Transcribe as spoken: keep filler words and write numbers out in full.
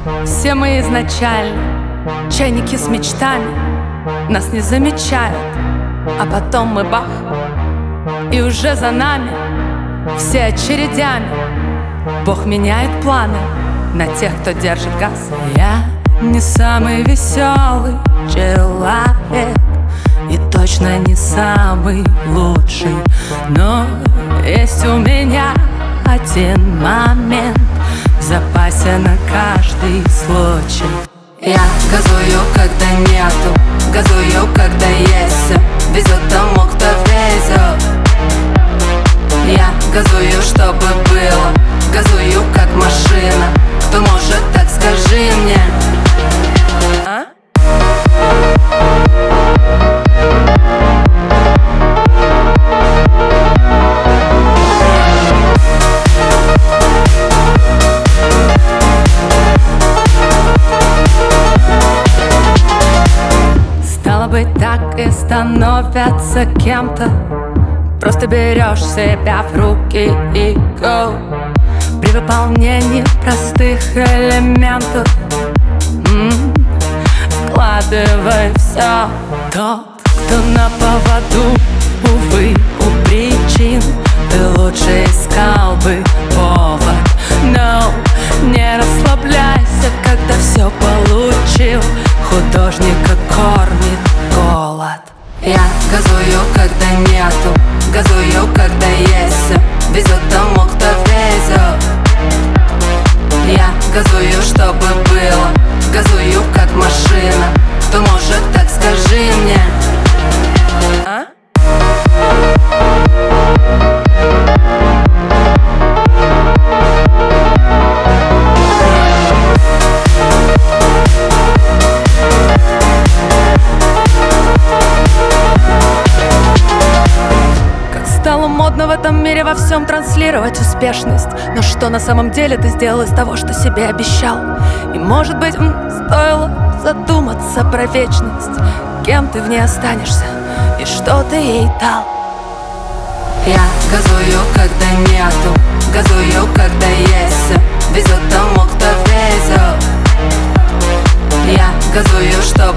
Все мы изначально чайники с мечтами. Нас не замечают, а потом мы бах, и уже за нами все очередями. Бог меняет планы на тех, кто держит газ. Я не самый веселый человек и точно не самый лучший, но есть у меня один момент в запасе на каждый случай. Я газую, когда нету, газую, когда есть. Везет тому, кто везет. Я газую, чтобы было, газую, как машина. Кто может, так скажи мне. А? Стало быть, так и становятся кем-то. Просто берешь себя в руки и go. При выполнении простых элементов м-м, складывай все. Тот, кто на поводу, увы, у причин, ты лучше искал бы повод. Но не расслабляйся, когда все получил. Художника кормит голод. Я газую, когда нету, газую, когда есть. Везет тому, кто везет. Я газую, чтобы было, газую, как машина. Кто может, так скажи мне. А? Стало модно в этом мире во всем транслировать успешность. Но что на самом деле ты сделал из того, что себе обещал? И может быть, м, стоило задуматься про вечность. Кем ты в ней останешься и что ты ей дал? Я газую, когда нету, газую, когда есть. Везет тому, кто везет. Я газую, что